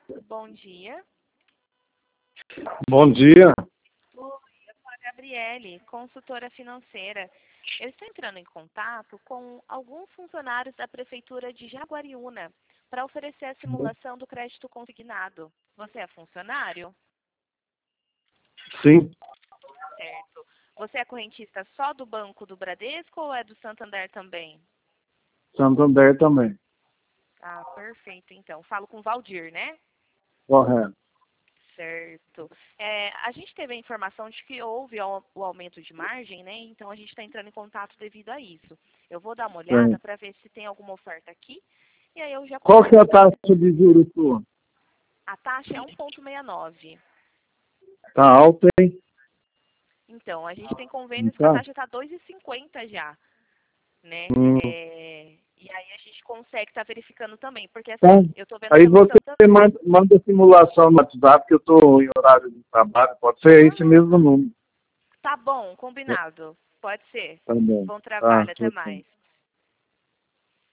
Bom dia. Bom dia. Oi, eu sou a Gabriele, consultora financeira. Eu estou entrando em contato com alguns funcionários da Prefeitura de Jaguariúna para oferecer a simulação do crédito consignado. Você é funcionário? Sim, Certo. Você é correntista só do Banco do Bradesco ou é do Santander também? Santander também. Ah, perfeito, então. Falo com o Valdir, né? Correto. Certo. A gente teve a informação de que houve o aumento de margem, né? Então a gente está entrando em contato devido a isso. Eu vou dar uma olhada Sim. para ver se tem alguma oferta aqui. E aí eu já Qual que é a começo. taxa de juros sua? A taxa é 1,69. Tá alta, hein? Então, a gente tem convênios que a Tá. taxa está 2,50 já, né? Hum, E aí a gente consegue estar verificando também, porque tá. assim, eu estou vendo Aí pelo você Santander. manda a simulação no WhatsApp, que eu estou em horário de trabalho. Pode ser esse mesmo número. Tá bom, combinado. Pode ser. Tá bom. Bom Tá, trabalho, até tchau, tchau. mais.